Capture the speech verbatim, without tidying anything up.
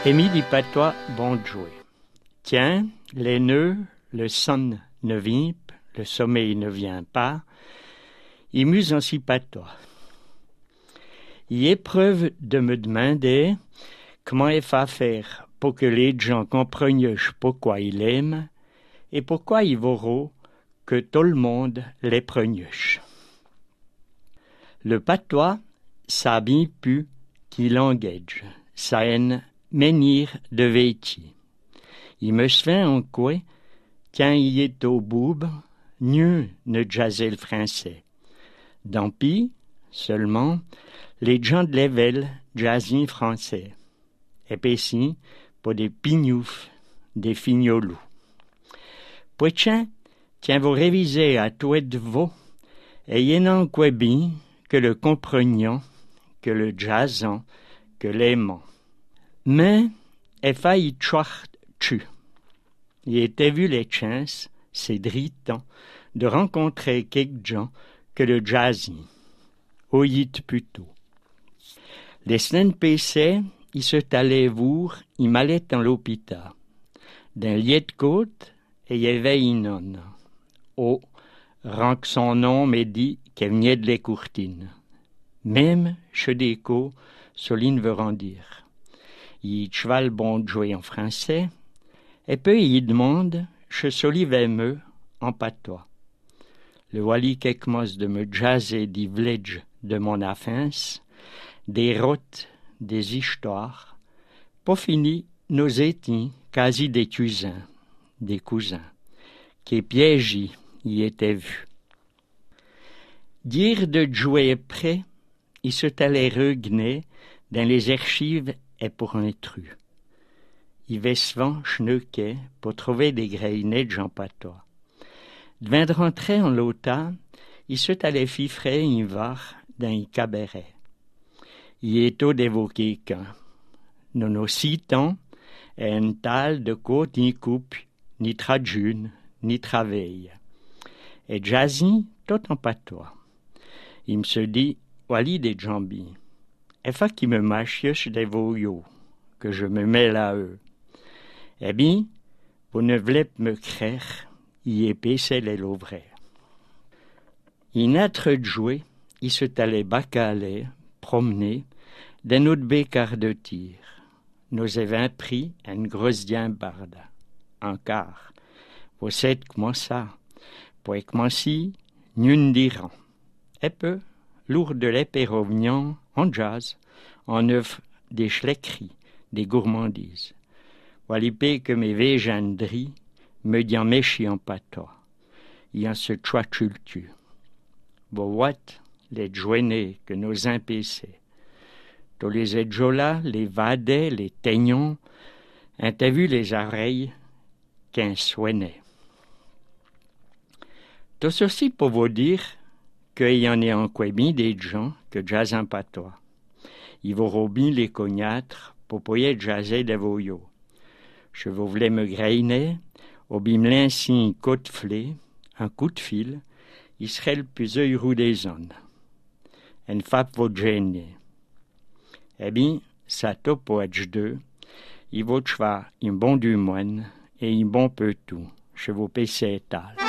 Émile patois bon jouet. Tiens, les nœuds, le son ne vient, le sommeil ne vient pas, il muse ainsi patois. Il est preuve de me demander comment il faut faire pour que les gens comprennent pourquoi il aime et pourquoi il vaut que tout le monde les prenne. Le patois, ça bien pu qui l'engage, ça en menir de vêtis. Il me fait en quoi, quand il est au boub, mieux ne jaser le français. Dans pis, seulement, les gens de l'ével jazzent français. Et puis si, pour des pignoufs, des fignolous. Poitien, tiens vous réviser à tout de vous, et y en a quoi bien que le comprenant, que le jazzant, que l'aimant. Mais, il faillit tchoir tu. Il était vu les chances, c'est dritant, de rencontrer quelques gens que le jazzing. Oyit plutôt. Les semaines passaient, il se allait voir, il m'allait dans l'hôpital. D'un lit de côte, et il y avait une nonne. Oh, rend que son nom m'a dit qu'elle venait de les courtines. Même, chez déco, Soline veut rendir. Il cheval bon jouer en français, et puis il demande, je solivais-me en patois. Le wali quelque chose de me jazzer des village de mon offense, des routes, des histoires, pour finir, nos étions, quasi des cousins, des cousins, qui piégis y étaient vus. Dire de jouer près, il se allait regner dans les archives et pour un tru. Il va souvent schneuquer pour trouver des grainets de Jean Patois. Devant de rentrer en l'automne, il se allait fifrer un var dans un cabaret. Il est tôt d'évoquer qu'un. Nous nous citons, et un tal de côte ni coupe, ni trajune, ni travail. Et jazzy, tout en patois. Il me se dit, wali des jambis. Et fa qui me mâchioche des voyous, que je me mêle à eux. Eh bien, vous ne voulez me créer, il épaissait les louvres. Il n'a de jouer, il se allait bacaler, promener, d'un autre bécard de tir. Nous avons pris une grosse diambarde, un quart. Vous savez comment ça, pour commencer, nous dirons. Et peu, lourd de l'épée revenant, en jazz, en œuvre des schleckeries, des gourmandises. Walipé que mes végendries me dient méchi en patois. Il y a ce choix-cultu. Bon, what, les joignées que nos impécés. Tous les edjolas, les vadets, les teignons, ont vu les oreilles qu'un soignait. Tout ceci pour vous dire qu'il y en a en quoi bien des gens que jazz en patois. Ils vous bien les cognâtres pour pouvoir jazzer des voyous. Je vous voulais me grainer, au bimlin ainsi un coup de flé, un coup de fil, il serait le plus heureux des zones. Un fap votre gêner. Eh bien, ça top pour être deux, il vaut choix un bon du moine et un bon peu tout. Je vous paie ces étals.